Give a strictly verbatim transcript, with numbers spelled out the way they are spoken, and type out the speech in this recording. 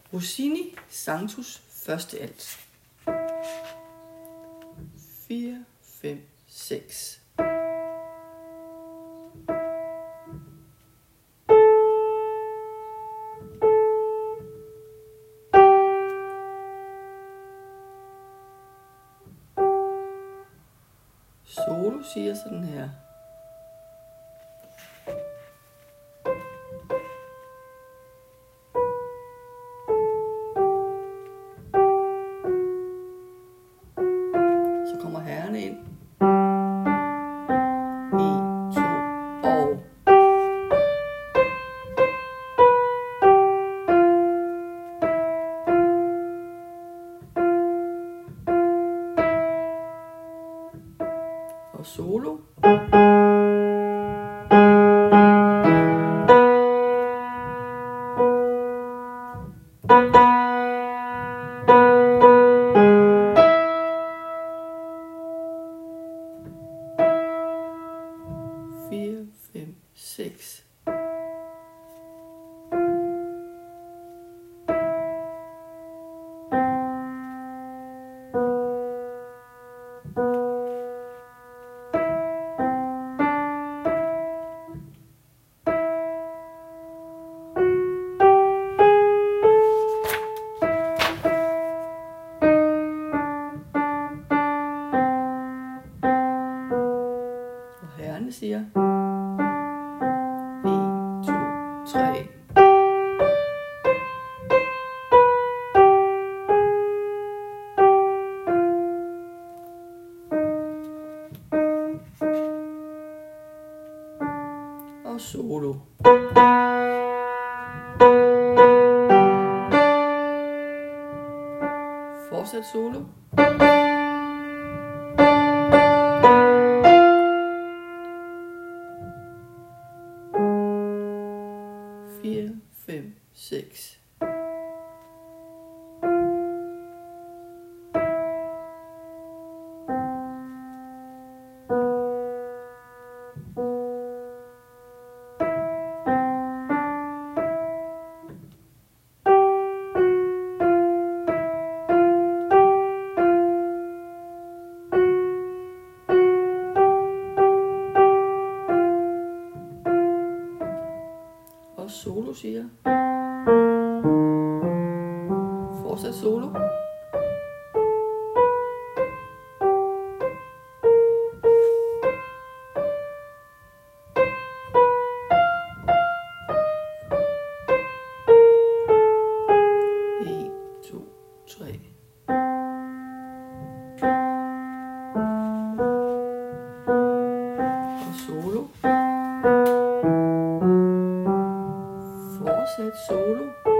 Rossini Sanctus første alt. fire, fem, seks. Solo siger sådan her. Så kommer herrerne ind. en, to og. Og solo. fire, fem, seks. Og herrerne siger en, to, tre. Og solo. Fortsæt solo. fire, fem, seks. Og solo siger. Fortsæt solo. en, to, tre. Og solo. Fortsæt solo.